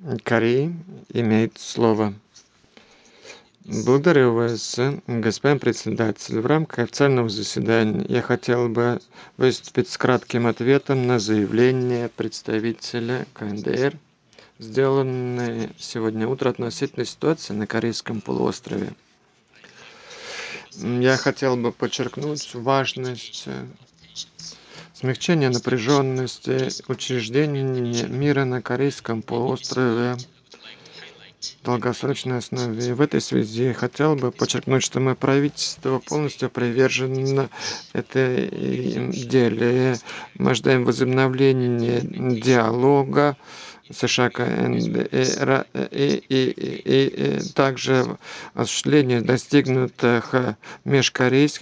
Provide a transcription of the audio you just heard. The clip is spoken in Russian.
Кореи имеет слово. Благодарю вас, господин председатель. В рамках официального заседания я хотел бы выступить с кратким ответом на заявление представителя КНДР, сделанное сегодня утром относительно ситуации на Корейском полуострове. Я хотел бы подчеркнуть важность смягчения напряженности учреждения мира на Корейском полуострове в долгосрочной основе. И в этой связи хотел бы подчеркнуть, что мое правительство полностью привержено этой деле. Мы ждаем возобновления диалога США, КНДР и также осуществления достигнутых межкорейских